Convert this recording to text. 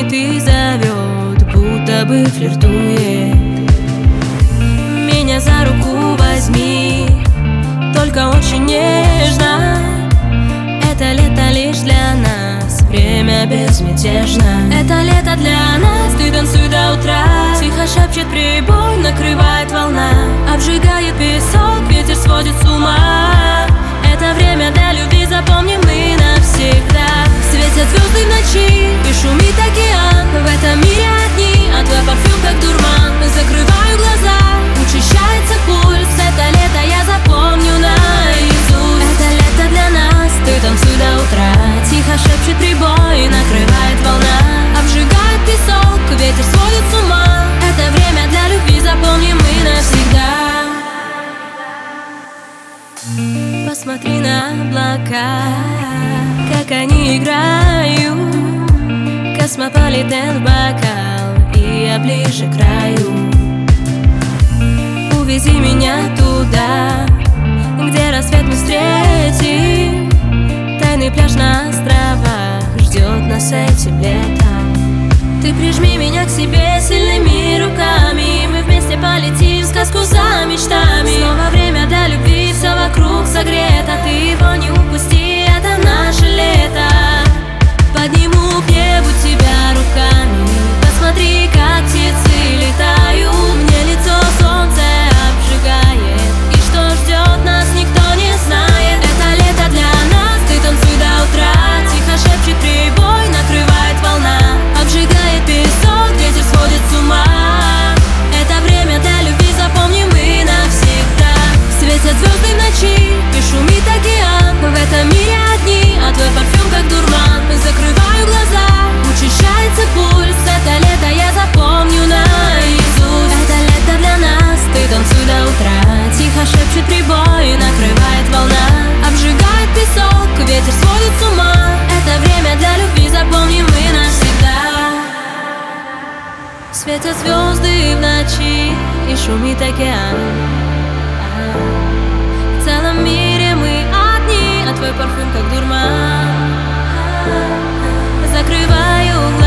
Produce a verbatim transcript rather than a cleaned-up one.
звонит и зовет, будто бы флиртует. Меня за руку возьми, только очень нежно. Это лето лишь для нас, время безмятежно. Это лето для нас, ты танцуй до утра. Тихо шепчет прибой, накрывает волна. Обжигает песок, ветер сводит с ума. Это время для любви, запомним мы навсегда. Светят звезды в ночи и шумит океан. В этом мире одни, а твой парфюм как дурман. Закрываю глаза, учащается пульс. Это лето я запомню наизусть. Это лето для нас, ты танцуй до утра. Тихо шепчет прибой, накрывает волна. Обжигает песок, ветер сводит с ума. Это время для любви, запомним мы навсегда. Посмотри на облака, как они играют. Космополитен в бокал, и я ближе к краю. Увези меня туда, где рассвет мы встретим. Тайный пляж на островах ждет нас этим летом. Ты прижми меня к себе сильными руками. Мы вместе полетим в сказку за мечтами. Снова время для любви, все вокруг согрето. Ты его не упусти, это наше лето. Подниму к небу тебя руками. Посмотри, как птицы летают. Мне лицо солнце обжигает, и что ждет нас, никто не знает. Это лето для нас, ты танцуй до утра. Тихо шепчет прибой, накрывает волна. Обжигает песок, ветер сводит с ума. Это время для любви, запомним мы навсегда. Светят звезды в ночи и шумит океан. В этом мире одни, а твой парфюм как дурман. Закрываю глаза, учащается пульс. Это лето я запомню наизусть. Это лето для нас, ты танцуй до утра. Тихо шепчет прибой, накрывает волна. Обжигает песок, ветер сводит с ума. Это время для любви, запомним мы навсегда. Светят звезды в ночи и шумит океан. В целом мире мы одни, а твой парфюм как дурман. Закрываю глаза.